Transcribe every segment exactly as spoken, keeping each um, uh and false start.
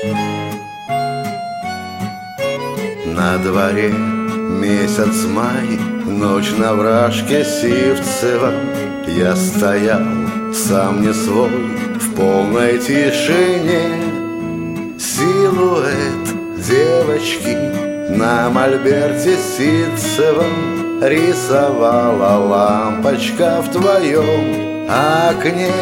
На дворе месяц май, ночь на вражке Сивцева. Я стоял сам не свой в полной тишине. Силуэт девочки на мольберте ситцевом рисовала лампочка в твоем окне.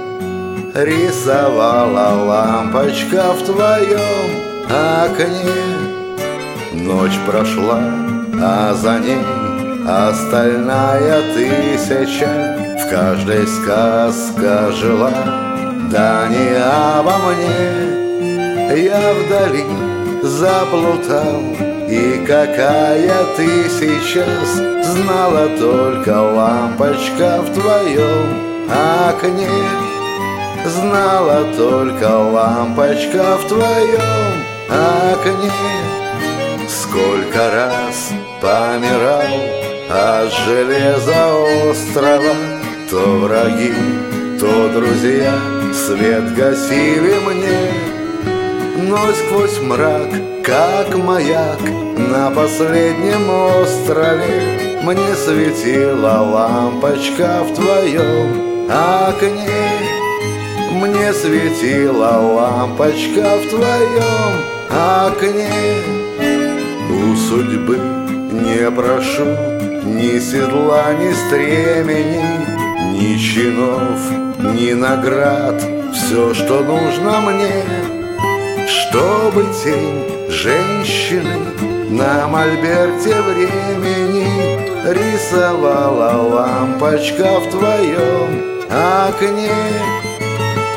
Рисовала лампочка в твоем окне. Ночь прошла, а за ней остальная тысяча. В каждой сказка жила, да не обо мне. Я вдали заплутал, и какая ты сейчас, знала только лампочка в твоем окне. Знала только лампочка в твоем окне. Сколько раз помирал от железа острова, то враги, то друзья свет гасили мне. Но сквозь мрак, как маяк, на последнем острове мне светила лампочка в твоем окне. Мне светила лампочка в твоем окне. У судьбы не прошу ни седла, ни стремени, ни чинов, ни наград. Все, что нужно мне, чтобы тень женщины на мольберте времени рисовала лампочка в твоем окне.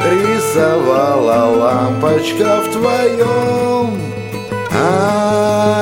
Рисовала лампочка в твоем окне.